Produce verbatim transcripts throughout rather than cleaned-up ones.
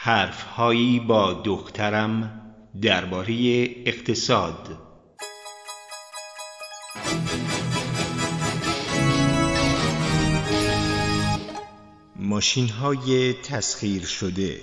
حرف‌هایی با دخترم درباره اقتصاد. ماشین‌های تسخیر شده.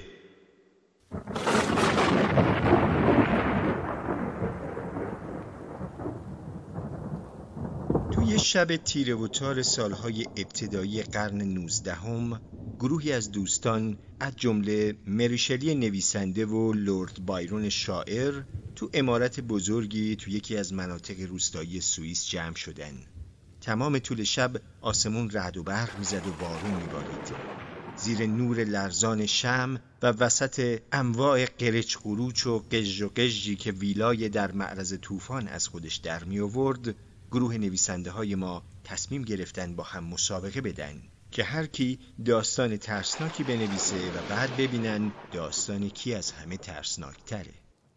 توی شب تیره و تار سالهای ابتدایی قرن نوزدهم، گروهی از دوستان از جمله مری شلی نویسنده و لرد بایرون شاعر تو عمارت بزرگی تو یکی از مناطق روستایی سوئیس جمع شدن. تمام طول شب آسمون رعد و برق میزد و بارون میبارید. زیر نور لرزان شمع و وسط انواع قرچ قروچ و قژ و قژی که ویلای در معرض طوفان از خودش در می آورد، گروه نویسنده های ما تصمیم گرفتن با هم مسابقه بدن که هر کی داستان ترسناکی بنویسه و بعد ببینن داستان کی از همه ترسناک تره.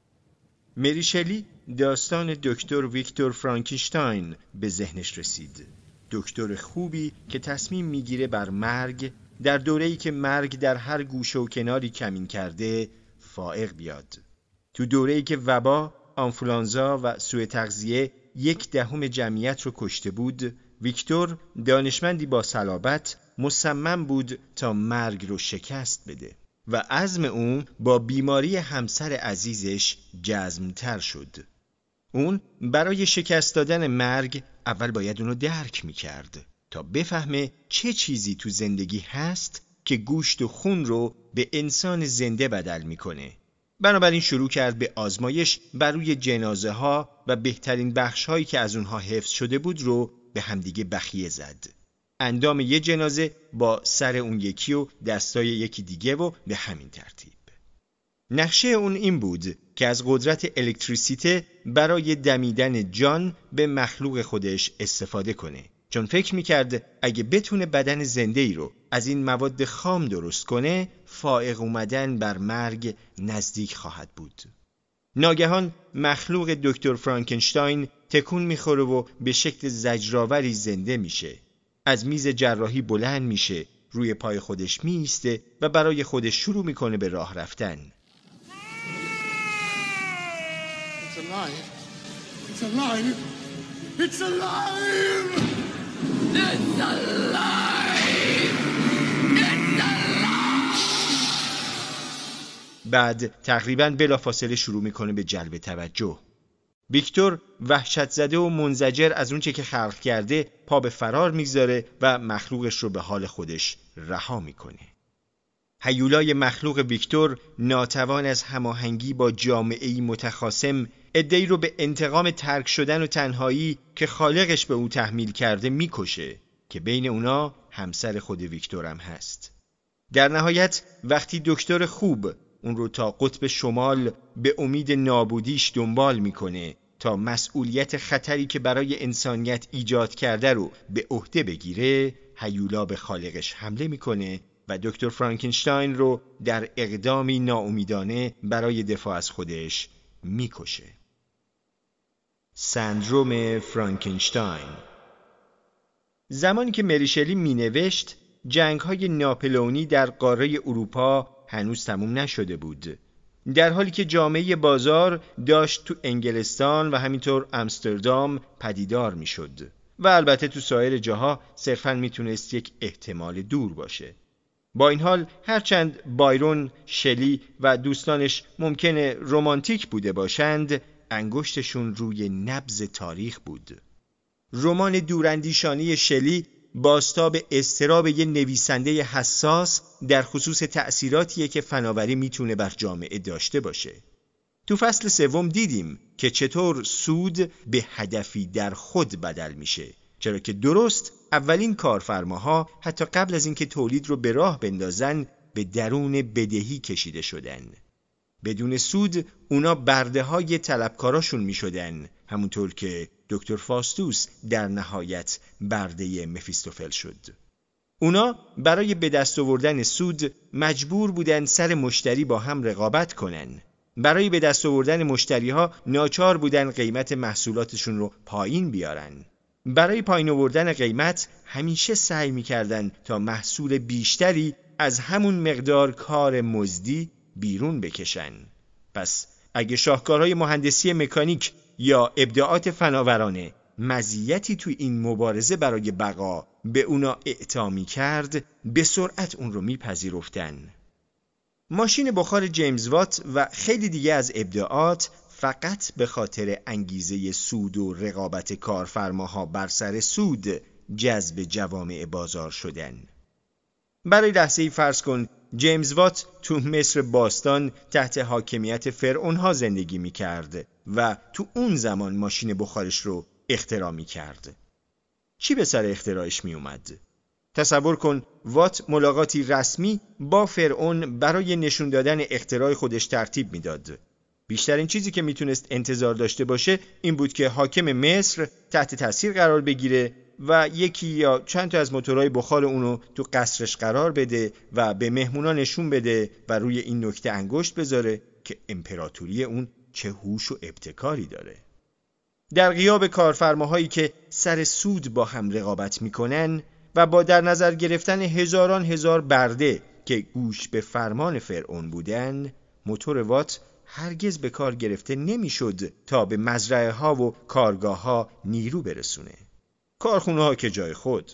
مری شلی داستان دکتر ویکتور فرانکشتاین به ذهنش رسید. دکتر خوبی که تصمیم میگیره بر مرگ در دوره‌ای که مرگ در هر گوشه و کناری کمین کرده فائق بیاد. تو دوره‌ای که وبا، آنفولانزا و سوء تغذیه یک دهم جمعیت رو کشته بود، ویکتور دانشمندی با صلابت مصمم بود تا مرگ رو شکست بده و عزم اون با بیماری همسر عزیزش جزم‌تر شد. اون برای شکست دادن مرگ اول باید اونو درک می‌کرد تا بفهمه چه چیزی تو زندگی هست که گوشت و خون رو به انسان زنده بدل می‌کنه. بنابراین شروع کرد به آزمایش بر روی جنازه ها و بهترین بخش هایی که از اونها حفظ شده بود رو به همدیگه بخیه زد. اندام یه جنازه با سر اون یکی و دستای یکی دیگه و به همین ترتیب. نقشه اون این بود که از قدرت الکتریسیته برای دمیدن جان به مخلوق خودش استفاده کنه، چون فکر میکرد اگه بتونه بدن زنده‌ای رو از این مواد خام درست کنه، فائق اومدن بر مرگ نزدیک خواهد بود. ناگهان مخلوق دکتر فرانکنشتاین تکون میخوره و به شکل زجرآوری زنده میشه. از میز جراحی بلند میشه، روی پای خودش میایسته و برای خودش شروع میکنه به راه رفتن. It's alive. It's alive. It's alive. It's alive. It's alive. بعد تقریباً بلافاصله شروع میکنه به جلب توجه. ویکتور وحشت زده و منزجر از اون چه که خلق کرده پا به فرار میگذاره و مخلوقش رو به حال خودش رها میکنه. هیولای مخلوق ویکتور ناتوان از هماهنگی با جامعه‌ای متخاصم، عده‌ای رو به انتقام ترک شدن و تنهایی که خالقش به او تحمیل کرده میکشه که بین اونا همسر خود ویکتور هم هست. در نهایت وقتی دکتر خوب اون رو تا قطب شمال به امید نابودیش دنبال میکنه تا مسئولیت خطری که برای انسانیت ایجاد کرده رو به عهده بگیره، هیولا به خالقش حمله میکنه و دکتر فرانکنشتاین رو در اقدامی ناامیدانه برای دفاع از خودش میکشه. سندروم فرانکنشتاین. زمانی که مری شلی مینوشت، جنگ‌های ناپلئونی در قاره اروپا هنوز تموم نشده بود، در حالی که جامعه بازار داشت تو انگلستان و همینطور امستردام پدیدار میشد و البته تو سایر جاها صرفاً میتونست یک احتمال دور باشه. با این حال هرچند بایرون، شلی و دوستانش ممکنه رمانتیک بوده باشند، انگشتشون روی نبض تاریخ بود. رمان دوراندیشانه شلی بازتاب اضطراب یه نویسنده حساس در خصوص تأثیراتیه که فناوری میتونه بر جامعه داشته باشه. تو فصل سوم دیدیم که چطور سود به هدفی در خود بدل میشه، چرا که درست اولین کارفرماها حتی قبل از اینکه تولید رو به راه بندازن به درون بدهی کشیده شدن. بدون سود اونا برده های طلبکاراشون می شدن، همونطور که دکتر فاستوس در نهایت برده مفیستوفل شد. اونا برای به دست آوردن سود مجبور بودن سر مشتری با هم رقابت کنن. برای به دست آوردن مشتری ها ناچار بودن قیمت محصولاتشون رو پایین بیارن. برای پایین آوردن قیمت همیشه سعی می‌کردن تا محصول بیشتری از همون مقدار کار مزدی بیرون بکشن. پس اگه شاهکارهای مهندسی مکانیک یا ابداعات فناورانه مزیتی توی این مبارزه برای بقا به اونا اعطا می‌کرد، به سرعت اون رو میپذیرفتن. ماشین بخار جیمز وات و خیلی دیگه از ابداعات فقط به خاطر انگیزه سود و رقابت کارفرماها بر سر سود جذب جوامع بازار شدن. برای لحظه‌ای فرض کن جیمز وات تو مصر باستان تحت حاکمیت فرعونها زندگی می‌کرد و تو اون زمان ماشین بخارش رو اختراع می‌کرد. چی به سر اختراعش می‌اومد؟ تصور کن وات ملاقاتی رسمی با فرعون برای نشون دادن اختراع خودش ترتیب میداد. بیشترین چیزی که میتونست انتظار داشته باشه این بود که حاکم مصر تحت تاثیر قرار بگیره و یکی یا چند تا از موتورهای بخار اونو تو قصرش قرار بده و به مهمونا نشون بده و روی این نکته انگشت بذاره که امپراتوری اون چه هوش و ابتکاری داره. در غیاب کارفرماهایی که سر سود با هم رقابت میکنن و با در نظر گرفتن هزاران هزار برده که گوش به فرمان فرعون بودن، موتور وات هرگز به کار گرفته نمیشد تا به مزرعه ها و کارگاه ها نیرو برسونه. کارخونه ها که جای خود.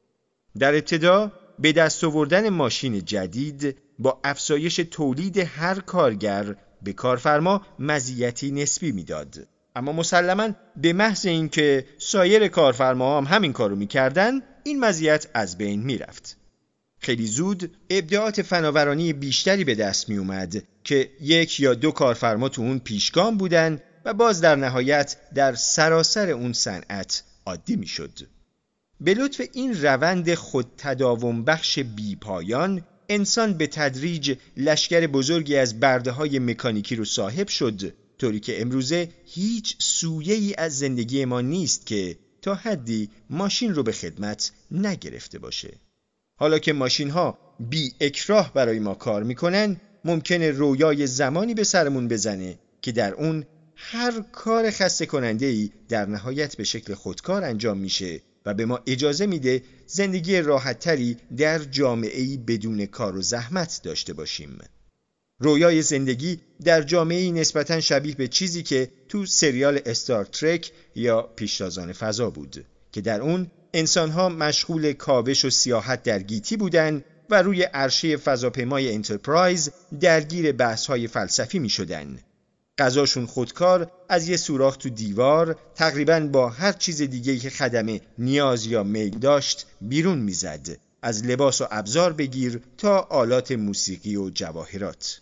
در ابتدا به دست آوردن ماشین جدید با افزایش تولید هر کارگر به کارفرما مزیتی نسبی میداد. اما مسلماً به محض اینکه سایر کارفرماها هم همین کارو میکردن، این مزیت از بین میرفت. خیلی زود ابداعات فناورانی بیشتری به دست می اومد که یک یا دو کارفرما تو اون پیشگام بودن و باز در نهایت در سراسر اون صنعت عادی می شد. به لطف این روند خود تداوم بخش بی پایان، انسان به تدریج لشکر بزرگی از برده های مکانیکی رو صاحب شد، طوری که امروزه هیچ سویه‌ای از زندگی ما نیست که تا حدی ماشین رو به خدمت نگرفته باشه. حالا که ماشین ها بی اکراه برای ما کار میکنن، ممکنه رویای زمانی به سرمون بزنه که در اون هر کار خسته کننده‌ای در نهایت به شکل خودکار انجام میشه و به ما اجازه میده زندگی راحت‌تری در جامعه‌ای بدون کار و زحمت داشته باشیم. رویای زندگی در جامعه‌ای نسبتاً شبیه به چیزی که تو سریال استار ترک یا پیشتازان فضا بود که در اون انسان‌ها مشغول کاوش و سیاحت در گیتی بودن و روی عرشه فضاپیمای انترپرایز درگیر بحث‌های فلسفی می‌شدن. غذاشون خودکار از یه سوراخ تو دیوار تقریباً با هر چیز دیگه‌ای که خدمه نیاز یا میل داشت بیرون می‌زد، از لباس و ابزار بگیر تا آلات موسیقی و جواهرات.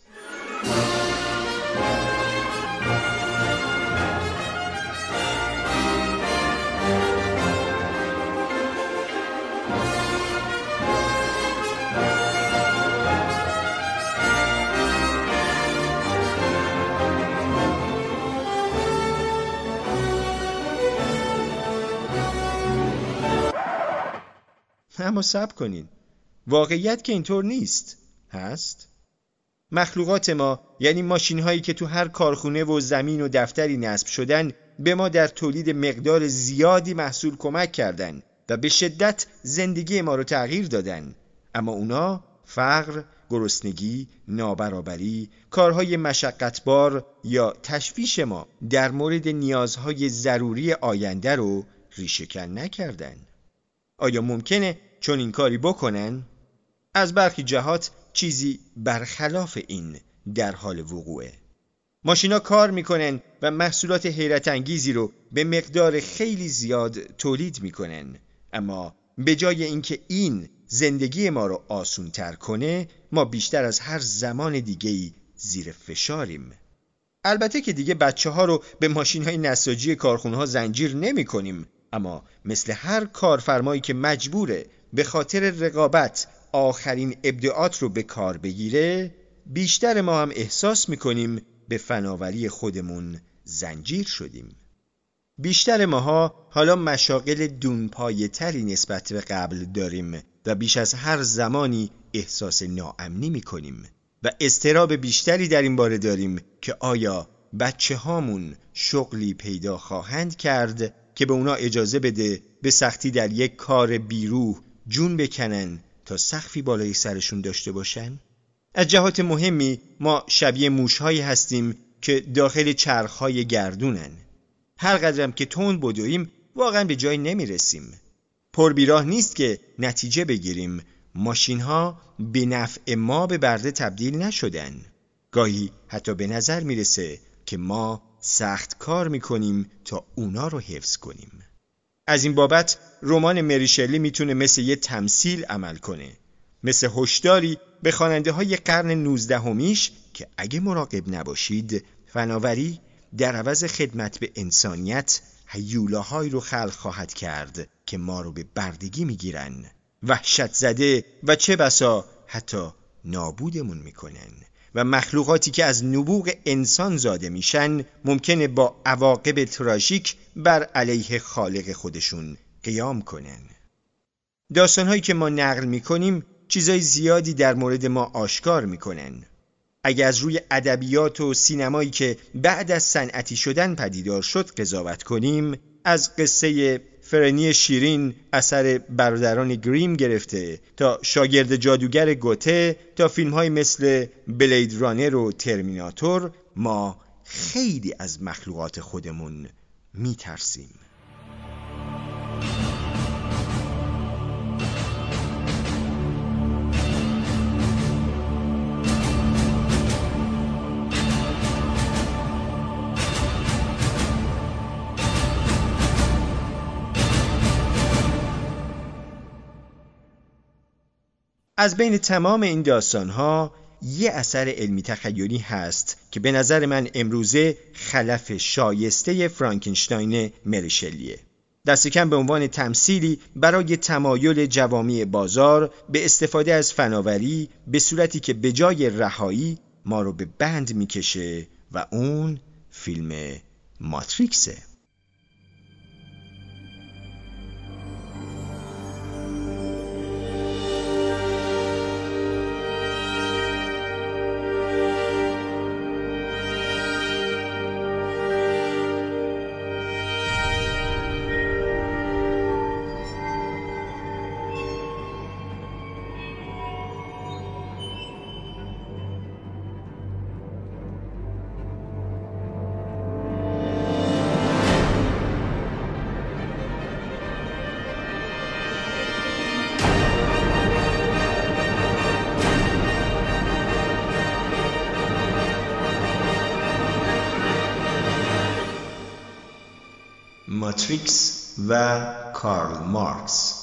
اما صبر کنین، واقعیت که اینطور نیست. هست؟ مخلوقات ما، یعنی ماشین هایی که تو هر کارخونه و زمین و دفتری نصب شدن، به ما در تولید مقدار زیادی محصول کمک کردن و به شدت زندگی ما رو تغییر دادن. اما اونا فقر، گرسنگی، نابرابری، کارهای مشقتبار یا تشویش ما در مورد نیازهای ضروری آینده رو ریشه‌کن نکردن. آیا ممکنه چون این کاری بکنن؟ از برخی جهات چیزی برخلاف این در حال وقوعه. ماشینا کار میکنن و محصولات حیرت انگیزی رو به مقدار خیلی زیاد تولید میکنن، اما به جای اینکه این زندگی ما رو آسون تر کنه، ما بیشتر از هر زمان دیگه‌ای زیر فشاریم. البته که دیگه بچه ها رو به ماشین های نساجی کارخونه ها زنجیر نمی کنیم، اما مثل هر کارفرمایی که مجبوره به خاطر رقابت آخرین ابداعات رو به کار بگیره، بیشتر ما هم احساس میکنیم به فناوری خودمون زنجیر شدیم. بیشتر ماها حالا مشاغل دونپایه تری نسبت به قبل داریم و بیش از هر زمانی احساس ناامنی میکنیم و اضطراب بیشتری در این باره داریم که آیا بچه هامون شغلی پیدا خواهند کرد که به اونا اجازه بده به سختی در یک کار بیروح جون بکنن تا سقفی بالای سرشون داشته باشن؟ از جهات مهمی ما شبیه موش‌هایی هستیم که داخل چرخ‌های گردونن. هر قدرم که تند بدویم واقعا به جای نمیرسیم. پربیراه نیست که نتیجه بگیریم ماشین‌ها به نفع ما به برده تبدیل نشدن. گاهی حتی به نظر میرسه که ما سخت کار میکنیم تا اونا رو حفظ کنیم. از این بابت رمان مری شلی میتونه مثل یه تمثیل عمل کنه، مثل هشداری به خواننده های قرن نوزدهمیش که اگه مراقب نباشید فناوری در عوض خدمت به انسانیت هیولاهایی رو خلق خواهد کرد که ما رو به بردگی میگیرن، وحشت زده و چه بسا حتی نابودمون میکنن و مخلوقاتی که از نبوغ انسان زاده میشن ممکنه با عواقب تراژیک بر علیه خالق خودشون قیام کنن. داستانهایی که ما نقل میکنیم چیزای زیادی در مورد ما آشکار میکنن. اگه از روی ادبیات و سینمایی که بعد از صنعتی شدن پدیدار شد قضاوت کنیم، از قصه فرنی شیرین اثر برادران گریم گرفته تا شاگرد جادوگر گوته تا فیلم‌های مثل بلید رانر و ترمیناتور، ما خیلی از مخلوقات خودمون میترسیم. از بین تمام این داستان‌ها یه اثر علمی تخیلی هست که به نظر من امروزه خلف شایسته فرانکنشتاین مری شلیه. دست کم به عنوان تمثیلی برای تمایل جوامع بازار به استفاده از فناوری به صورتی که به جای رهایی ما رو به بند میکشه و اون فیلم ماتریکسه. ماتریکس و کارل مارکس،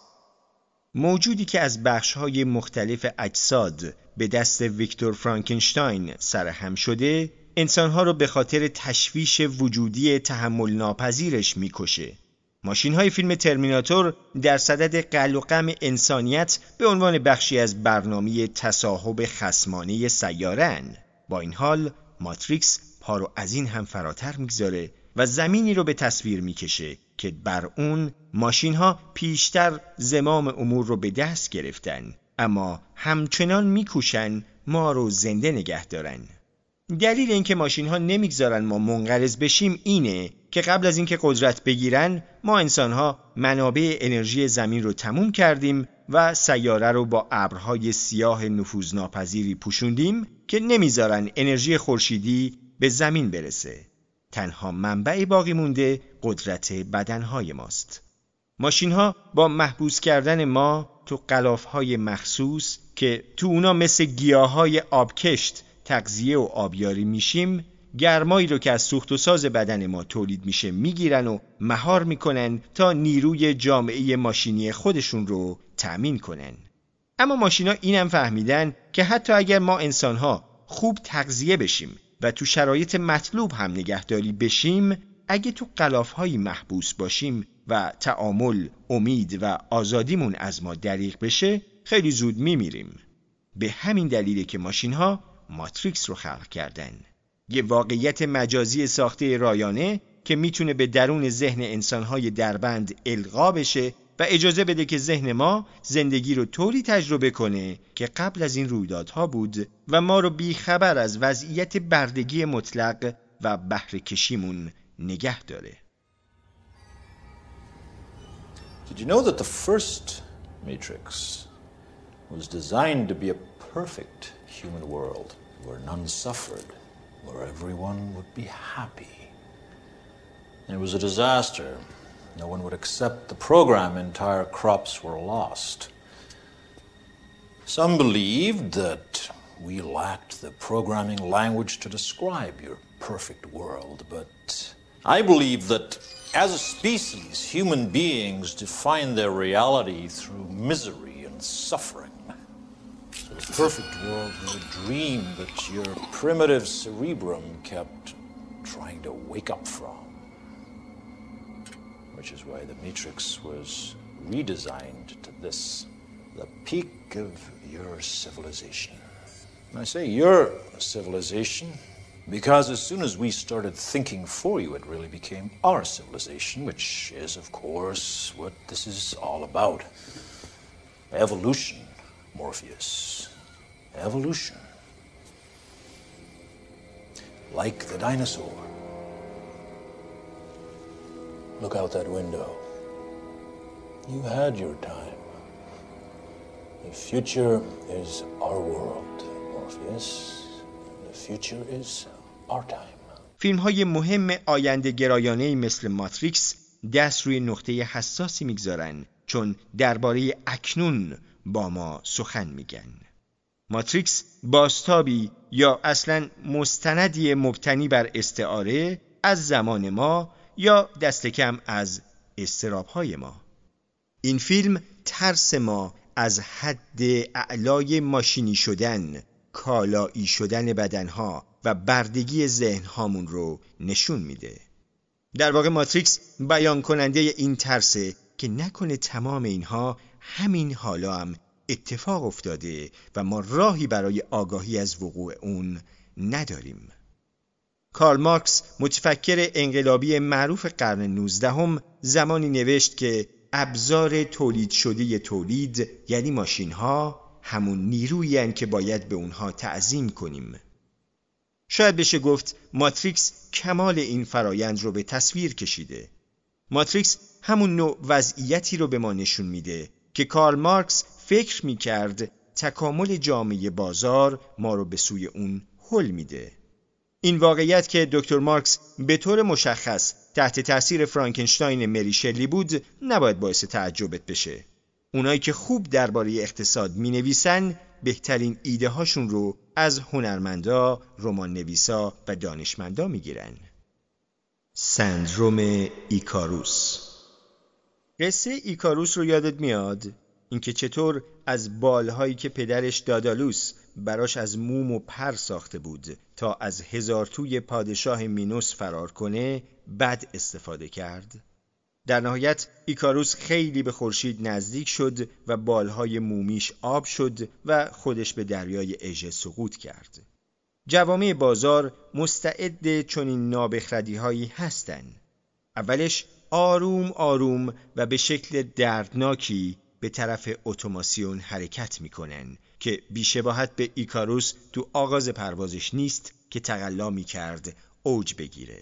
موجودی که از بخش‌های مختلف اجساد به دست ویکتور فرانکنشتاین سرهم شده، انسان‌ها رو به خاطر تشویش وجودی تحمل ناپذیرش می‌کشه. ماشین‌های فیلم ترمیناتور در صدد قل و قم انسانیت به عنوان بخشی از برنامه تصاحب خصمانه سیاره‌اند. با این حال ماتریکس پا رو از این هم فراتر می‌گذاره و زمینی رو به تصویر میکشه که بر اون ماشین‌ها پیشتر زمام امور رو به دست گرفتن، اما همچنان میکوشن ما رو زنده نگه دارن. دلیل اینکه ماشین‌ها نمیگذارن ما منقرض بشیم اینه که قبل از اینکه قدرت بگیرن ما انسان‌ها منابع انرژی زمین رو تموم کردیم و سیاره رو با ابرهای سیاه نفوذناپذیری پوشوندیم که نمیذارن انرژی خورشیدی به زمین برسه. تنها منبع باقی مونده قدرت بدنهای ماست. ماشین‌ها با محبوس کردن ما تو غلاف‌های مخصوص که تو اونا مثل گیاهای آبکشت تغذیه و آبیاری میشیم، گرمایی رو که از سوخت و ساز بدن ما تولید میشه میگیرن و مهار میکنن تا نیروی جامعه ماشینی خودشون رو تأمین کنن. اما ماشینا اینم فهمیدن که حتی اگر ما انسان‌ها خوب تغذیه بشیم و تو شرایط مطلوب هم نگهداری بشیم، اگه تو غلاف‌های محبوس باشیم و تعامل، امید و آزادیمون از ما دریغ بشه، خیلی زود میمیریم. به همین دلیله که ماشین‌ها ماتریکس رو خلق کردن. یه واقعیت مجازی ساخته رایانه که میتونه به درون ذهن انسان‌های دربند القا بشه و اجازه بده که ذهن ما زندگی رو طوری تجربه کنه که قبل از این رویدادها بود و ما رو بی خبر از وضعیت بردگی مطلق و بهره کشیمون نگه داره. Did you know that the first Matrix was designed to be a perfect human world where none suffered, where everyone would be happy. It was a disaster. No one would accept the program. Entire crops were lost. Some believed that we lacked the programming language to describe your perfect world, but I believe that as a species, human beings define their reality through misery and suffering. So the perfect world was a dream that your primitive cerebrum kept trying to wake up from. Which is why the Matrix was redesigned to this, the peak of your civilization. And I say your civilization because as soon as we started thinking for you, it really became our civilization, which is, of course, what this is all about. Evolution, Morpheus. Evolution. Like the dinosaur. Look out that window. You had your time. The future is our world, Morpheus. The future is our time. فیلم‌های مهم آینده گرایانه‌ای مثل ماتریکس دست روی نقطه حساسی میگذارن چون درباره اکنون با ما سخن میگن. ماتریکس بازتابی یا اصلاً مستندی مبتنی بر استعاره از زمان ما یا دست کم از اضطراب‌های ما. این فیلم ترس ما از حد اعلای ماشینی شدن، کالایی شدن بدنها و بردگی ذهنهامون رو نشون میده. در واقع ماتریکس بیان کننده این ترسه که نکنه تمام اینها همین حالا هم اتفاق افتاده و ما راهی برای آگاهی از وقوع اون نداریم. کارل مارکس متفکر انقلابی معروف قرن نوزدهم زمانی نوشت که ابزار تولید شده تولید یعنی ماشین ها همون نیرویی هستند که باید به اونها تعظیم کنیم. شاید بشه گفت ماتریکس کمال این فرایند رو به تصویر کشیده. ماتریکس همون نوع وضعیتی رو به ما نشون میده که کارل مارکس فکر میکرد تکامل جامعه بازار ما رو به سوی اون هل میده. این واقعیت که دکتر مارکس به طور مشخص تحت تاثیر فرانکنشتاین مری شلی بود نباید باعث تعجبت بشه. اونایی که خوب درباره اقتصاد مینویسن بهترین ایده هاشون رو از هنرمندا، رمان نویسا و دانشمندا میگیرن. سندروم ایکاروس. قصه ایکاروس رو یادت میاد؟ اینکه چطور از بالهایی که پدرش دادالوس براش از موم و پر ساخته بود تا از هزارتوی پادشاه مینوس فرار کنه بد استفاده کرد. در نهایت ایکاروس خیلی به خورشید نزدیک شد و بالهای مومیش آب شد و خودش به دریای اژه سقوط کرد. جوامع بازار مستعد چنین نابخردی‌هایی هستن. اولش آروم آروم و به شکل دردناکی به طرف اتوماسیون حرکت میکنن که بیشباهت به ایکاروس تو آغاز پروازش نیست که تقلا میکرد اوج بگیره.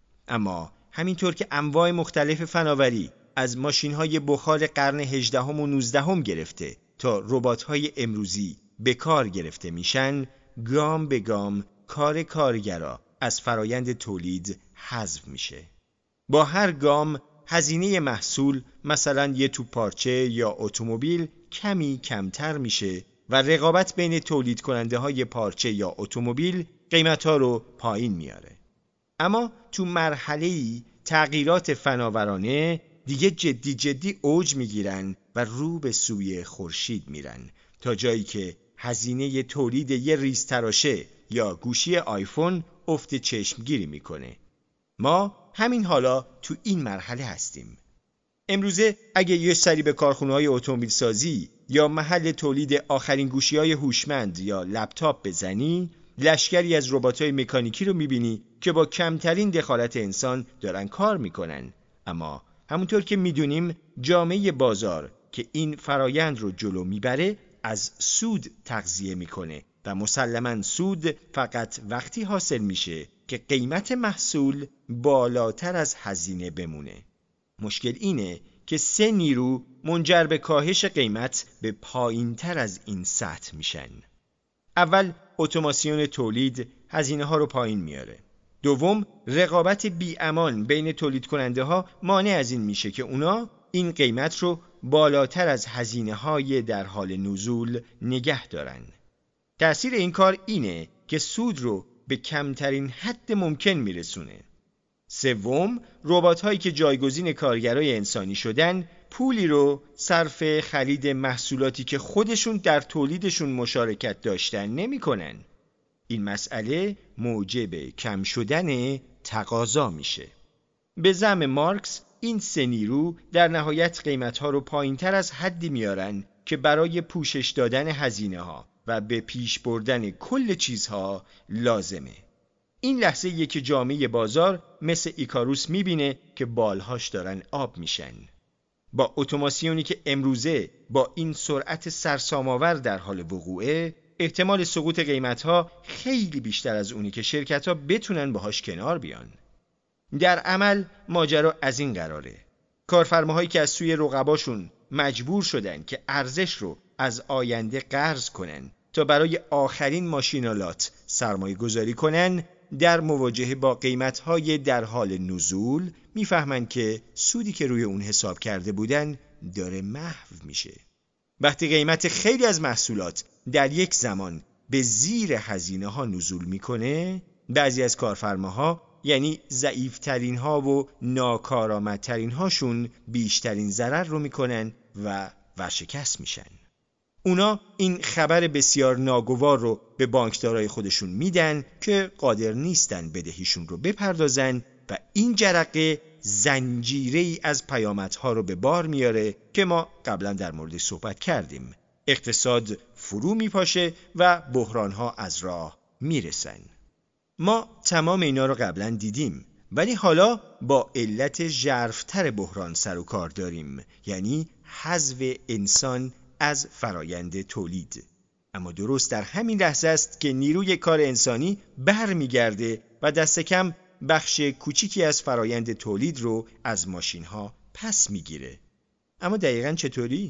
اما همینطور که انواع مختلف فناوری از ماشین‌های بخار قرن هجدهم و نوزدهم گرفته تا ربات‌های امروزی به کار گرفته میشن، گام به گام کار کارگرا از فرایند تولید حذف میشه. با هر گام هزینه محصول مثلا یه توپ پارچه یا اتومبیل کمی کمتر میشه و رقابت بین تولید کننده های پارچه یا اتومبیل قیمت‌ها رو پایین میاره. اما تو مرحله‌ای تغییرات فناورانه دیگه جدی جدی اوج میگیرن و رو به سوی خورشید میرن تا جایی که هزینه تولید یه ریز تراشه یا گوشی آیفون افت چشمگیری میکنه. ما همین حالا تو این مرحله هستیم. امروزه اگه یه سری به کارخونه‌های اتومبیل سازی یا محل تولید آخرین گوشی‌های هوشمند یا لپتاپ بزنی، لشکری از ربات‌های مکانیکی رو می‌بینی که با کمترین دخالت انسان دارن کار می‌کنن. اما همونطور که می‌دونیم جامعه بازار که این فرایند رو جلو میبره از سود تغذیه می‌کنه و مسلماً سود فقط وقتی حاصل میشه که قیمت محصول بالاتر از هزینه بمونه. مشکل اینه که سه نیرو منجر به کاهش قیمت به پایین تر از این سطح میشن. اول اتوماسیون تولید هزینه ها رو پایین میاره. دوم رقابت بی امان بین تولید کننده ها مانع از این میشه که اونا این قیمت رو بالاتر از هزینه های در حال نزول نگه دارن. تأثیر این کار اینه که سود رو به کمترین حد ممکن میرسونه. سوم، ربات هایی که جایگزین کارگرای انسانی شدن پولی رو صرف خرید محصولاتی که خودشون در تولیدشون مشارکت داشتن نمی کنن. این مسئله موجب کم شدن تقاضا میشه. به زعم مارکس این سه نیرو در نهایت قیمتها رو پایین تر از حدی میارن که برای پوشش دادن هزینه ها و به پیش بردن کل چیزها لازمه. این لحظه یک که جامعه بازار مثل ایکاروس میبینه که بالهاش دارن آب میشن. با اتوماسیونی که امروزه با این سرعت سرسام‌آور در حال وقوعه، احتمال سقوط قیمت‌ها خیلی بیشتر از اونی که شرکت‌ها بتونن باهاش کنار بیان. در عمل ماجرا از این قراره. کارفرماهایی که از سوی رقباشون مجبور شدن که ارزش رو از آینده قرض کنن تا برای آخرین ماشینالات سرمایه گذاری کنن، در مواجهه با قیمت‌های در حال نزول میفهمن که سودی که روی اون حساب کرده بودن داره محو میشه. وقتی قیمت خیلی از محصولات در یک زمان به زیر هزینه ها نزول میکنه، بعضی از کارفرماها یعنی ضعیفترین ها و ناکارآمدترین هاشون بیشترین ضرر رو میکنن و ورشکست میشن. اونا این خبر بسیار ناگوار رو به بانکدارای خودشون میدن که قادر نیستن بدهیشون رو بپردازن و این جرقه زنجیره‌ای از پیامدها رو به بار میاره که ما قبلا در موردش صحبت کردیم. اقتصاد فرو میپاشه و بحرانها از راه میرسن. ما تمام اینا رو قبلا دیدیم، ولی حالا با علت ژرف‌تر بحران سر و کار داریم، یعنی حذف انسان از فرایند تولید. اما درست در همین لحظه است که نیروی کار انسانی برمیگرده و دست کم بخش کوچیکی از فرایند تولید رو از ماشین‌ها پس میگیره. اما دقیقاً چطوری؟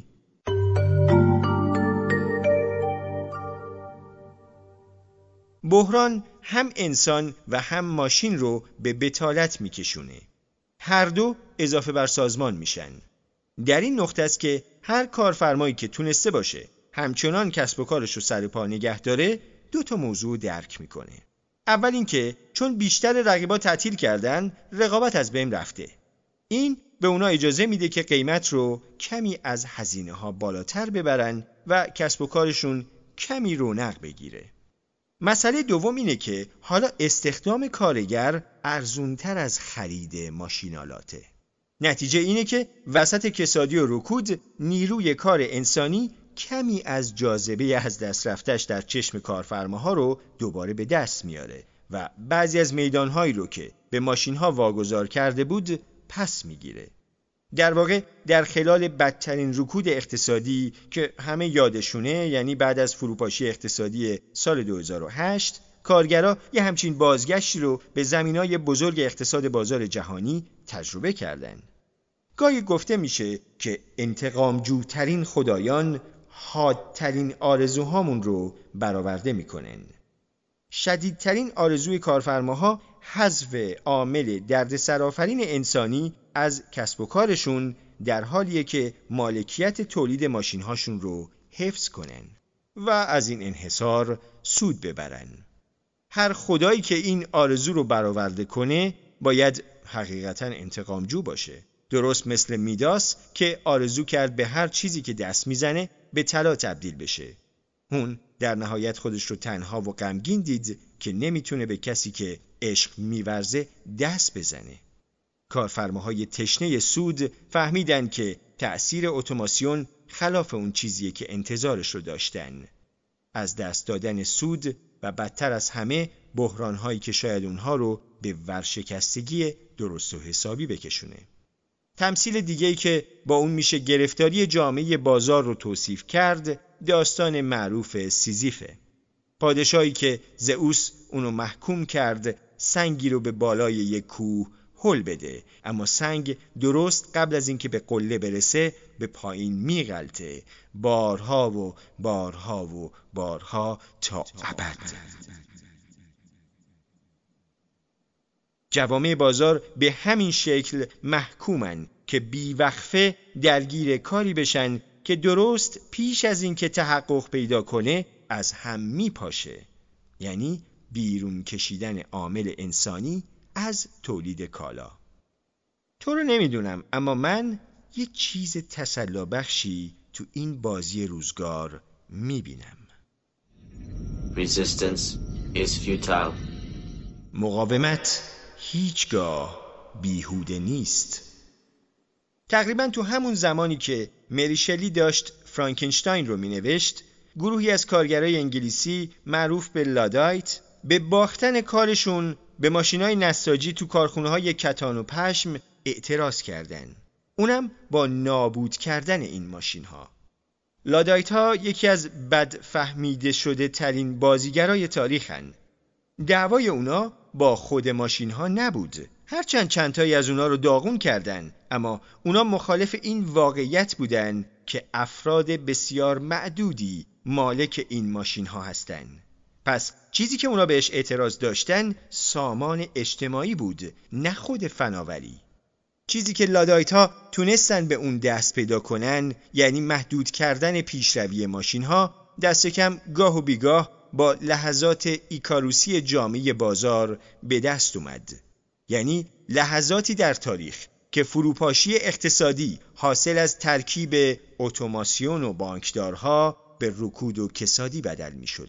بحران هم انسان و هم ماشین رو به بطالت میکشونه. هر دو اضافه بر سازمان میشن. در این نقطه است که هر کارفرمایی که تونسته باشه همچنان کسب و کارش رو سر پا نگه داره، دو تا موضوع درک میکنه. اول این که چون بیشتر رقیبا تعطیل کردن، رقابت از بین رفته. این به اونا اجازه میده که قیمت رو کمی از هزینه ها بالاتر ببرن و کسب و کارشون کمی رونق بگیره. مسئله دوم اینه که حالا استخدام کارگر ارزونتر از خرید ماشینالاته. نتیجه اینه که وسط کسادی و رکود، نیروی کار انسانی کمی از جاذبه از دست رفتش در چشم کارفرماها رو دوباره به دست میاره و بعضی از میدانهایی رو که به ماشین‌ها واگذار کرده بود پس میگیره. در واقع در خلال بدترین رکود اقتصادی که همه یادشونه، یعنی بعد از فروپاشی اقتصادی سال دو هزار و هشت، کارگرها یه همچین بازگشتی رو به زمینای بزرگ اقتصاد بازار جهانی تجربه کردن. گاهی گفته میشه که انتقامجوترین خدایان حادترین آرزوهامون رو برآورده میکنن. شدیدترین آرزوی کارفرماها حذف عامل دردسرآفرین انسانی از کسب و کارشون در حالیه که مالکیت تولید ماشین‌هاشون رو حفظ کنن و از این انحصار سود ببرن. هر خدایی که این آرزو رو برآورده کنه باید حقیقتاً انتقامجو باشه. درست مثل میداس که آرزو کرد به هر چیزی که دست میزنه به طلا تبدیل بشه. اون در نهایت خودش رو تنها و غمگین دید که نمیتونه به کسی که عشق میورزه دست بزنه. کارفرماهای تشنه سود فهمیدن که تأثیر اتوماسیون خلاف اون چیزیه که انتظارش رو داشتن. از دست دادن سود و بدتر از همه بحرانهایی که شاید اونها رو به ورشکستگی درست و حسابی بکشونه. تمثیل دیگه‌ای که با اون میشه گرفتاری جامعه بازار رو توصیف کرد، داستان معروف سیزیفه. پادشاهی که زئوس اونو محکوم کرد سنگی رو به بالای یک کوه هل بده، اما سنگ درست قبل از اینکه به قله برسه به پایین میغلطه، بارها و بارها و بارها تا ابد. جوامع بازار به همین شکل محکومن که بیوقفه درگیر کاری بشن که درست پیش از اینکه تحقق پیدا کنه از هم میپاشه، یعنی بیرون کشیدن عامل انسانی از تولید کالا. تو رو نمیدونم، اما من یه چیز تسلی بخشی تو این بازی روزگار میبینم. Resistance is futile. مقاومت هیچگاه بیهوده نیست. تقریبا تو همون زمانی که مری شلی داشت فرانکنشتاین رو مینوشت، گروهی از کارگرای انگلیسی معروف به لادایت به باختن کارشون به ماشینای نساجی تو کارخونه‌های کتان و پشم اعتراض کردن. اونم با نابود کردن این ماشین‌ها. لادایت‌ها یکی از بد فهمیده شده ترین بازیگرای تاریخن. دعوای اونا با خود ماشین‌ها نبود. هرچند چندتایی از اونا رو داغون کردن، اما اونا مخالف این واقعیت بودن که افراد بسیار معدودی مالک این ماشین‌ها هستن. پس چیزی که اونا بهش اعتراض داشتن سامان اجتماعی بود، نه خود فناوری. چیزی که لادایت‌ها تونستن به اون دست پیدا کنن، یعنی محدود کردن پیشروی ماشین‌ها، دست کم گاه و بیگاه با لحظات ایکاروسی جامعه بازار به دست اومد. یعنی لحظاتی در تاریخ که فروپاشی اقتصادی حاصل از ترکیب اتوماسیون و بانکدارها به رکود و کسادی بدل می شد.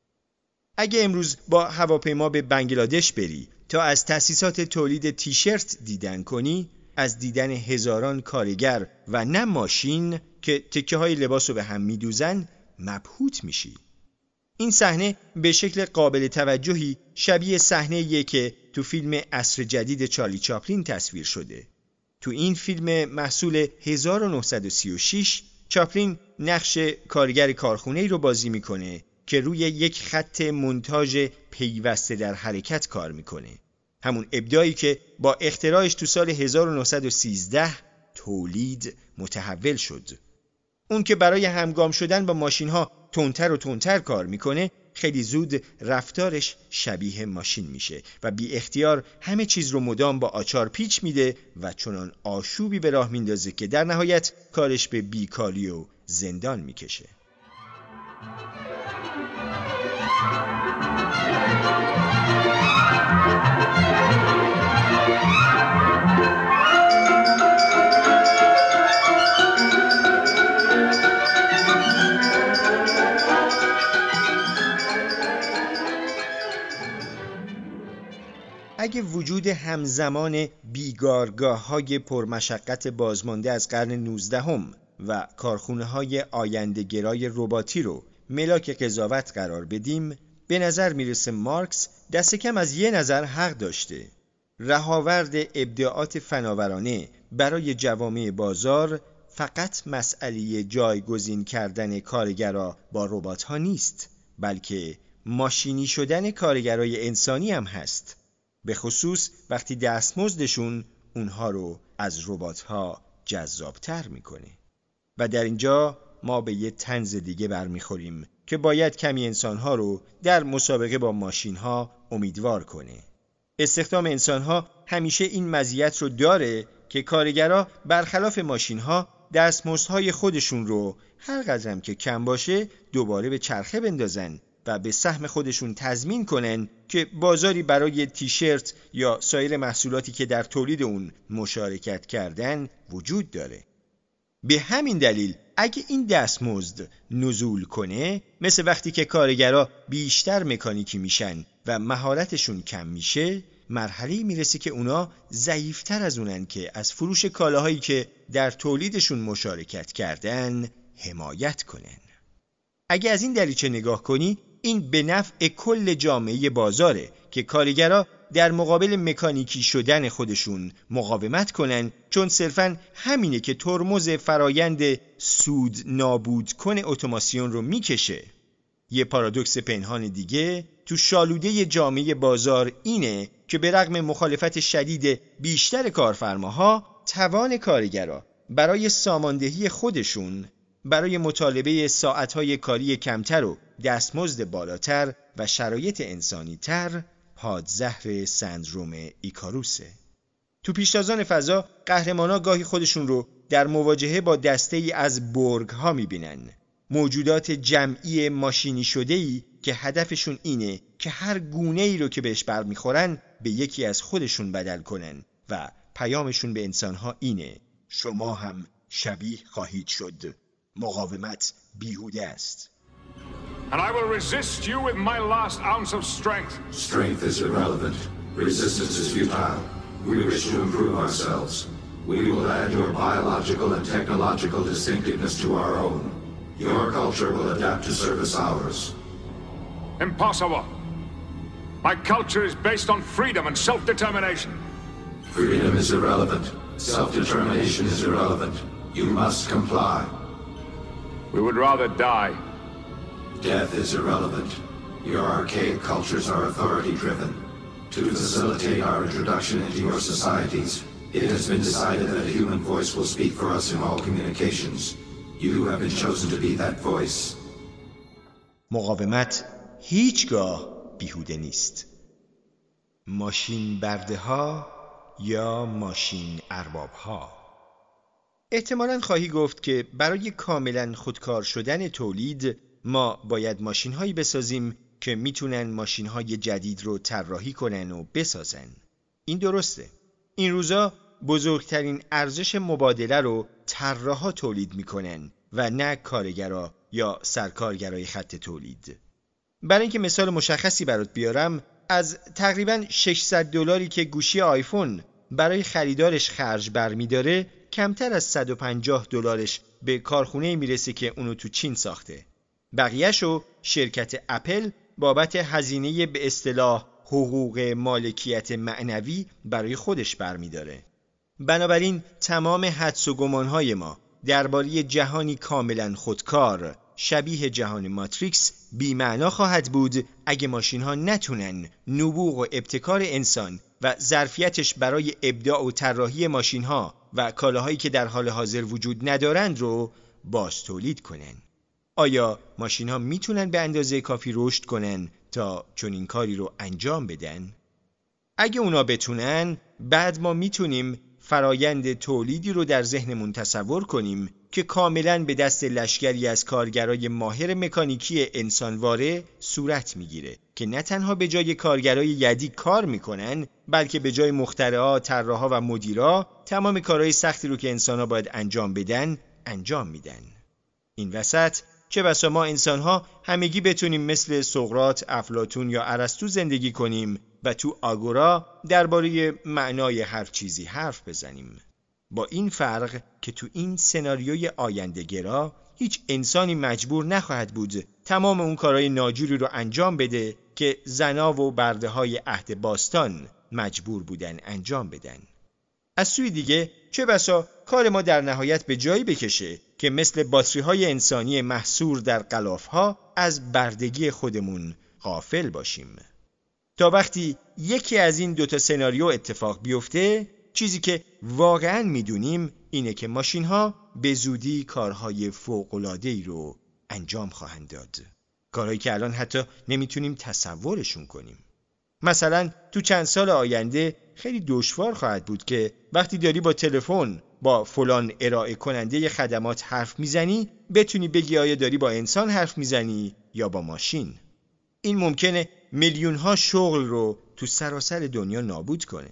اگه امروز با هواپیما به بنگلادش بری تا از تأسیسات تولید تیشرت دیدن کنی، از دیدن هزاران کارگر و نه ماشین که تکه های لباس رو به هم می دوزن مبهوت میشی. این صحنه به شکل قابل توجهی شبیه صحنه‌ایه که تو فیلم عصر جدید چارلی چاپلین تصویر شده. تو این فیلم محصول هزار و نهصد و سی و شش چاپلین نقش کارگر کارخونه‌ای رو بازی میکنه که روی یک خط مونتاژ پیوسته در حرکت کار میکنه. همون ابداعی که با اختراعش تو سال هزار و نهصد و سیزده تولید متحول شد. اون که برای همگام شدن با ماشین‌ها تندتر و تندتر کار میکنه، خیلی زود رفتارش شبیه ماشین میشه و بی اختیار همه چیز رو مدام با آچار پیچ میده و چنان آشوبی به راه میندازه که در نهایت کارش به بیکاری و زندان میکشه. اگه وجود همزمان بیگارگاه‌های پرمشقت بازمانده از قرن نوزدهم و کارخونه‌های آینده‌گرای رباتی رو ملاک قضاوت قرار بدیم، به نظر میرسه مارکس دست کم از یه نظر حق داشته. رهاورد ابداعات فناورانه برای جوامع بازار فقط مسئله جایگزین کردن کارگرها با ربات‌ها نیست، بلکه ماشینی شدن کارگرای انسانی هم هست، به خصوص وقتی دستمزدشون اونها رو از ربات‌ها جذابتر میکنه. و در اینجا ما به یه طنز دیگه برمیخوریم که باید کمی انسانها رو در مسابقه با ماشین‌ها امیدوار کنه. استخدام انسان‌ها همیشه این مزیت رو داره که کارگرها برخلاف ماشین‌ها دستمزدهای خودشون رو هر قدرم که کم باشه دوباره به چرخه بندازن و به سهم خودشون تضمین کنن که بازاری برای تیشرت یا سایر محصولاتی که در تولید اون مشارکت کردن وجود داره. به همین دلیل اگه این دستمزد نزول کنه، مثل وقتی که کارگرها بیشتر مکانیکی میشن و مهارتشون کم میشه، مرحله‌ای میرسه که اونا ضعیفتر از اونن که از فروش کالاهایی که در تولیدشون مشارکت کردن حمایت کنن. اگه از این دریچه نگاه کنی، این به نفع کل جامعه بازاره که کارگرها در مقابل مکانیکی شدن خودشون مقاومت کنن، چون صرفاً همینه که ترمز فرایند سود نابود کن اتوماسیون رو میکشه. یه پارادوکس پنهان دیگه تو شالوده جامعه بازار اینه که به رغم مخالفت شدید بیشتر کارفرماها، توان کارگرها برای ساماندهی خودشون، برای مطالبه ساعتهای کاری کمتر و دستمزد بالاتر و شرایط انسانی تر، پادزهر سندروم ایکاروسه. تو پیشتازان فضا، قهرمانا گاهی خودشون رو در مواجهه با دسته‌ای از بورگ ها میبینن، موجودات جمعی ماشینی شده‌ای که هدفشون اینه که هر گونه‌ای رو که بهش برمیخورن به یکی از خودشون بدل کنن و پیامشون به انسانها اینه: شما هم شبیه خواهید شد. مقاومت بیهوده است. And I will resist you with my last ounce of strength. Strength is irrelevant. Resistance is futile. We wish to improve ourselves. We will add your biological and technological distinctiveness to our own. Your culture will adapt to service ours. Impossible. My culture is based on freedom and self-determination. Freedom is irrelevant. Self-determination is irrelevant. You must comply. We would rather die. Death is irrelevant. Your archaic cultures are authority-driven. To facilitate our introduction into your societies, it has been decided that a human voice will speak for us in all communications. You have been chosen to be that voice. مقاومت هیچگاه بیهوده نیست. ماشین برده ها یا ماشین ارباب ها. احتمالاً خواهی گفت که برای کاملاً خودکار شدن تولید ما باید ماشین هایی بسازیم که میتونن ماشین های جدید رو طراحی کنن و بسازن. این درسته. این روزا بزرگترین ارزش مبادله رو طراحا تولید میکنن و نه کارگرا یا سرکارگرای خط تولید. برای اینکه مثال مشخصی برات بیارم، از تقریباً ششصد دلاری که گوشی آیفون برای خریدارش خرج برمیداره، کمتر از صد و پنجاه دلارش به کارخونه میرسه که اونو تو چین ساخته. بقیه‌شو شرکت اپل بابت هزینه به اصطلاح حقوق مالکیت معنوی برای خودش برمیداره. بنابراین تمام حدس و گمانهای ما درباره جهانی کاملا خودکار شبیه جهان ماتریکس بی‌معنا خواهد بود اگه ماشین‌ها نتونن نبوغ و ابتکار انسان و ظرفیتش برای ابداع و طراحی ماشین‌ها و کالاهایی که در حال حاضر وجود ندارند رو باز تولید کنن. آیا ماشین‌ها میتونن به اندازه کافی رشد کنن تا چنین کاری رو انجام بدن؟ اگه اونا بتونن، بعد ما میتونیم فرایند تولیدی رو در ذهنمون تصور کنیم که کاملاً به دست لشکری از کارگرای ماهر مکانیکی انسانواره صورت میگیره که نه تنها به جای کارگرای یدی کار میکنن، بلکه به جای مخترعا، طراحا و مدیرا تمام کارهای سختی رو که انسان‌ها باید انجام بدن انجام میدن. این وسط چه بسا ما انسان‌ها همگی بتونیم مثل سقراط، افلاطون یا ارسطو زندگی کنیم و تو آگورا درباره معنای هر چیزی حرف بزنیم. با این فرق که تو این سناریوی آینده‌گرا هیچ انسانی مجبور نخواهد بود تمام اون کارهای ناجوری رو انجام بده که زنا و برده‌های عهد باستان مجبور بودن انجام بدن. از سوی دیگه چه بسا کار ما در نهایت به جایی بکشه که مثل باتری‌های انسانی محصور در غلاف‌ها از بردگی خودمون غافل باشیم. تا وقتی یکی از این دوتا سناریو اتفاق بیفته، چیزی که واقعاً میدونیم اینه که ماشین‌ها به زودی کارهای فوق‌العاده‌ای رو انجام خواهند داد. کارهایی که الان حتی نمیتونیم تصورشون کنیم. مثلا تو چند سال آینده خیلی دشوار خواهد بود که وقتی داری با تلفن با فلان ارائه کننده خدمات حرف میزنی بتونی بگی آیا داری با انسان حرف میزنی یا با ماشین. این ممکنه میلیون ها شغل رو تو سراسر دنیا نابود کنه.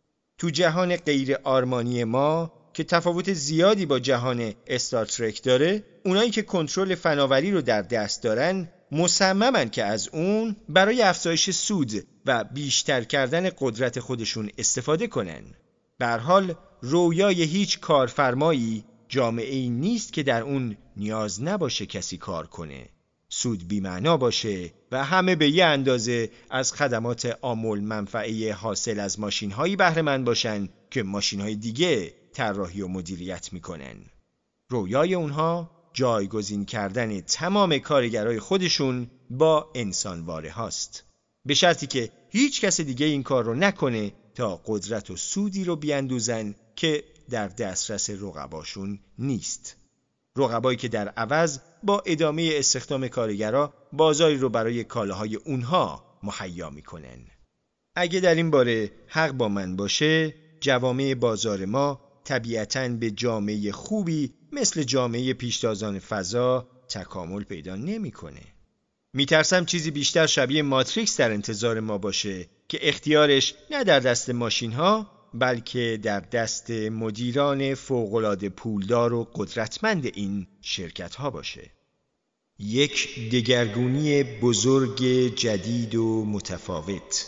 تو جهان غیر آرمانی ما که تفاوت زیادی با جهان استار ترک داره، اونایی که کنترل فناوری رو در دست دارن مصممن که از اون برای افزایش سود و بیشتر کردن قدرت خودشون استفاده کنن. به هر حال رویای هیچ کارفرمایی جامعه‌ای نیست که در اون نیاز نباشه کسی کار کنه، سود بی‌معنا باشه و همه به یه اندازه از خدمات عامل منفعه حاصل از ماشین‌هایی بهره مند باشن که ماشین‌های دیگه طراحی و مدیریت میکنن. رویای اونها جایگزین کردن تمام کارگرای خودشون با انسانواره هاست. به شرطی که هیچ کس دیگه این کار رو نکنه تا قدرت و سودی رو بیاندوزن که در دسترس رقباشون نیست. رقبایی که در عوض با ادامه استخدام کارگرها بازاری رو برای کالاهای اونها مهیا میکنن. اگه در این باره حق با من باشه، جوامع بازار ما طبیعتاً به جامعه خوبی مثل جامعه پیشتازان فضا تکامل پیدا نمیکنه. میترسم چیزی بیشتر شبیه ماتریکس در انتظار ما باشه که اختیارش نه در دست ماشین ها بلکه در دست مدیران فوق‌العاده پولدار و قدرتمند این شرکت ها باشه. یک دگرگونی بزرگ جدید و متفاوت.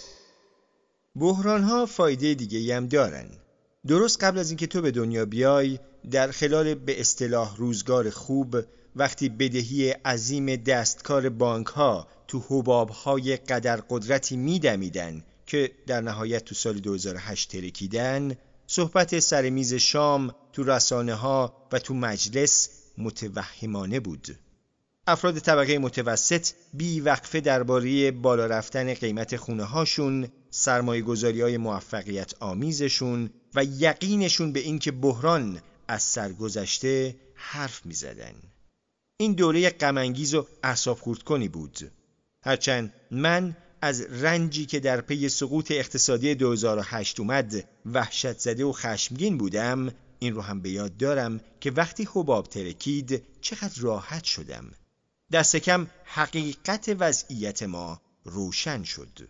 بحران ها فایده دیگه هم دارن. درست قبل از اینکه تو به دنیا بیای، در خلال به اصطلاح روزگار خوب، وقتی بدهی عظیم دستکار بانک ها تو حباب های قدر قدرتی میدمیدن که در نهایت تو سال دو هزار و هشت ترکیدن، صحبت سر میز شام تو رسانه ها و تو مجلس متوهمانه بود. افراد طبقه متوسط بی وقفه درباره بالا رفتن قیمت خونه هاشون، سرمایه گذاری های موفقیت آمیزشون و یقینشون به این که بحران از سر گذشته حرف می زدن. این دوره غم‌انگیز و اعصاب خردکنی بود. هرچند من از رنجی که در پی سقوط اقتصادی دو هزار و هشت اومد وحشت زده و خشمگین بودم، این رو هم به یاد دارم که وقتی حباب ترکید چقدر راحت شدم. دست کم حقیقت وضعیت ما روشن شد.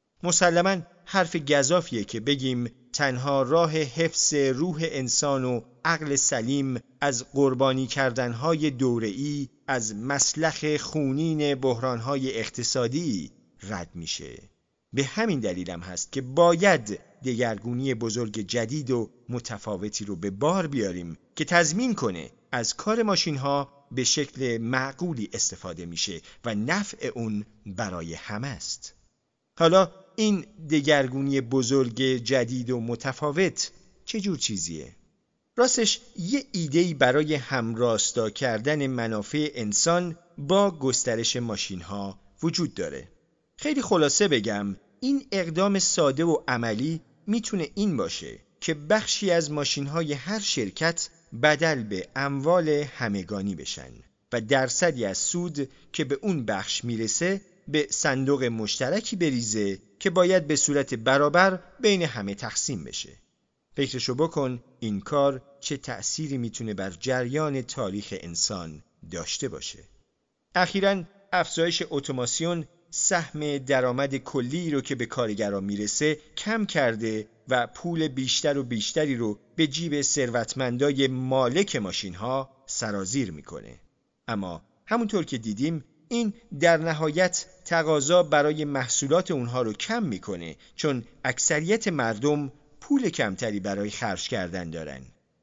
مسلماً حرف گزافیه که بگیم تنها راه حفظ روح انسان و عقل سلیم از قربانی کردنهای دوره‌ای، از مسلخ خونین بحرانهای اقتصادی رد میشه. به همین دلیلم هست که باید دگرگونی بزرگ جدید و متفاوتی رو به بار بیاریم که تضمین کنه از کار ماشین‌ها به شکل معقولی استفاده میشه و نفع اون برای همه است. حالا این دگرگونی بزرگ جدید و متفاوت چه جور چیزیه؟ راستش یه ایده‌ای برای همراستا کردن منافع انسان با گسترش ماشین‌ها وجود داره. خیلی خلاصه بگم، این اقدام ساده و عملی میتونه این باشه که بخشی از ماشین‌های هر شرکت بدل به اموال همگانی بشن و درصدی از سود که به اون بخش میرسه به صندوق مشترکی بریزه که باید به صورت برابر بین همه تقسیم بشه. فکرشو بکن این کار چه تأثیری میتونه بر جریان تاریخ انسان داشته باشه. اخیراً افزایش اتوماسیون سهم درآمد کلی رو که به کارگران میرسه کم کرده و پول بیشتر و بیشتری رو به جیب ثروتمندای مالک ماشین‌ها سرازیر میکنه. اما همونطور که دیدیم این در نهایت تقاضا برای محصولات اونها رو کم میکنه، چون اکثریت مردم پول کمتری برای خرج کردن دارن.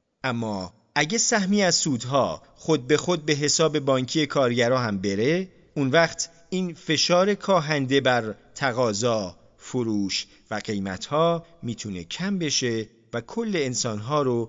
اما اگه سهمی از سودها خود به خود به حساب بانکی کارگرها هم بره، اون وقت این فشار کاهنده بر تقاضا، فروش و قیمتها میتونه کم بشه و کل انسانها رو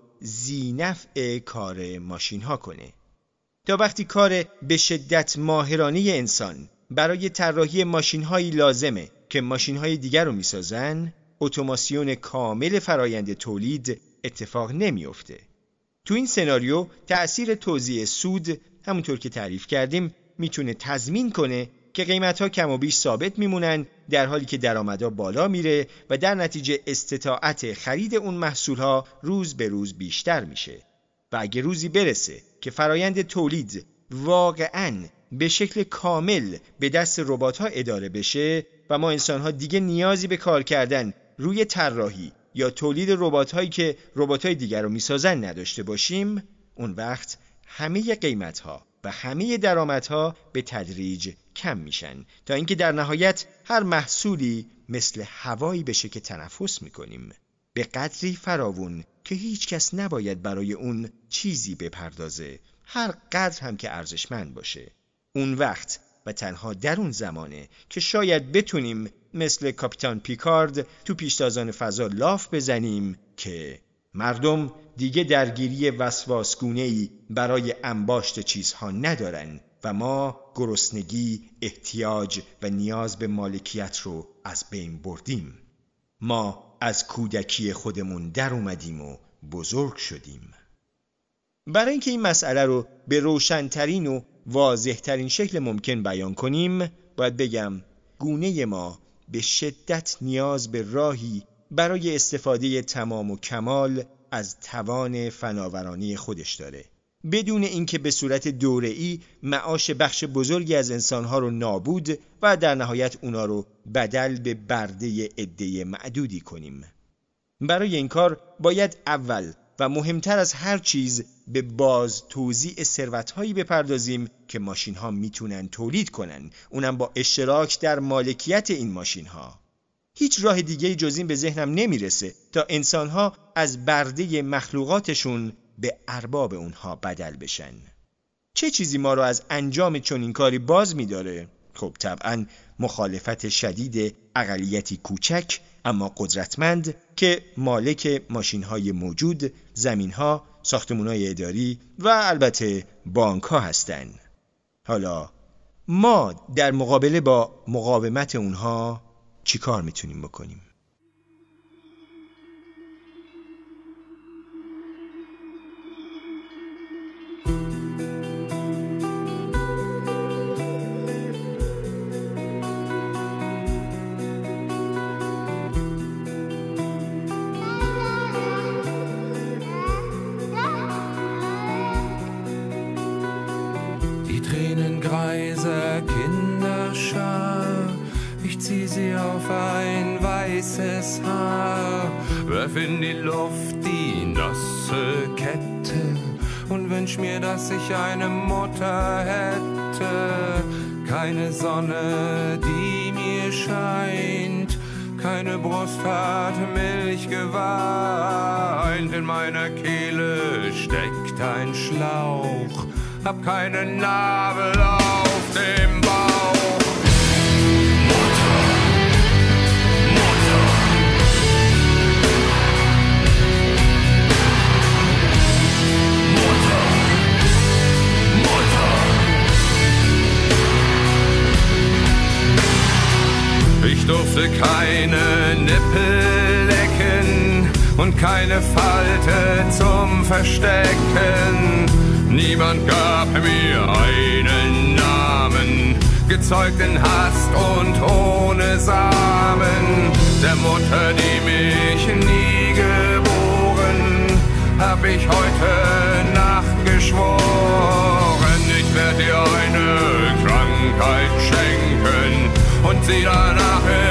ذی‌نفع کار ماشینها کنه. تا وقتی کار به شدت ماهرانه انسان برای طراحی ماشین‌هایی لازمه که ماشین‌های دیگر رو میسازن، اتوماسیون کامل فرایند تولید اتفاق نمیفته. تو این سناریو تأثیر توزیع سود همونطور که تعریف کردیم میتونه تضمین کنه که قیمت‌ها کم و بیش ثابت میمونن، در حالی که درآمدها بالا میره و در نتیجه استطاعت خرید اون محصولها روز به روز بیشتر میشه. و اگه روزی برسه که فرایند تولید واقعاً به شکل کامل به دست ربات‌ها اداره بشه و ما انسان‌ها دیگه نیازی به کار کردن روی طراحی یا تولید ربات‌هایی که ربات‌های دیگر رو میسازن نداشته باشیم، اون وقت همه قیمت‌ها و همه درآمدها به تدریج کم میشن تا اینکه در نهایت هر محصولی مثل هوایی بشه که تنفس میکنیم، به قدری فراوون که هیچ کس نباید برای اون چیزی بپردازه، هر قدر هم که ارزشمند باشه. اون وقت و تنها در اون زمانه که شاید بتونیم مثل کاپیتان پیکارد تو پیشتازان فضا لاف بزنیم که مردم دیگه درگیری وسواسگونه‌ای برای انباشت چیزها ندارن و ما گرسنگی، احتیاج و نیاز به مالکیت رو از بین بردیم. ما از کودکی خودمون در اومدیم و بزرگ شدیم. برای اینکه این مسئله رو به روشن‌ترین و واضح‌ترین شکل ممکن بیان کنیم، باید بگم گونه ما به شدت نیاز به راهی برای استفاده تمام و کمال از توان فناورانه خودش داره، بدون اینکه به صورت دوره‌ای معاش بخش بزرگی از انسانها رو نابود و در نهایت اونا رو بدل به برده عده معدودی کنیم. برای این کار باید اول و مهمتر از هر چیز به باز توزیع ثروت‌هایی بپردازیم که ماشین‌ها میتونن تولید کنن، اونم با اشتراک در مالکیت این ماشین‌ها. هیچ راه دیگه جز این به ذهنم نمیرسه تا انسان‌ها از برده مخلوقاتشون به ارباب اونها بدل بشن. چه چیزی ما رو از انجام چنین کاری باز می‌داره؟ خب طبعاً مخالفت شدید اقلیتی کوچک اما قدرتمند که مالک ماشین‌های موجود، زمین‌ها، ساختمان‌های اداری و البته بانک‌ها هستند. حالا ما در مقابله با مقاومت اونها چی کار میتونیم بکنیم؟ Tränengreise Kinderschar, ich zieh sie auf ein weißes Haar, werf in die Luft die nasse Kette und wünsch mir, dass ich eine Mutter hätte. Keine Sonne, die mir scheint, keine Brust hat Milch geweint, in meiner Kehle steckt ein Schlauch, hab keine Nabel auf dem Bauch. Mutter, Mutter. Mutter, Mutter. Ich durfte keine Nippel lecken und keine Falte zum Verstecken. Niemand gab mir einen Namen, gezeugt in Hast und ohne Samen. Der Mutter, die mich nie geboren, hab ich heute Nacht geschworen. Ich werd dir eine Krankheit schenken und sie danach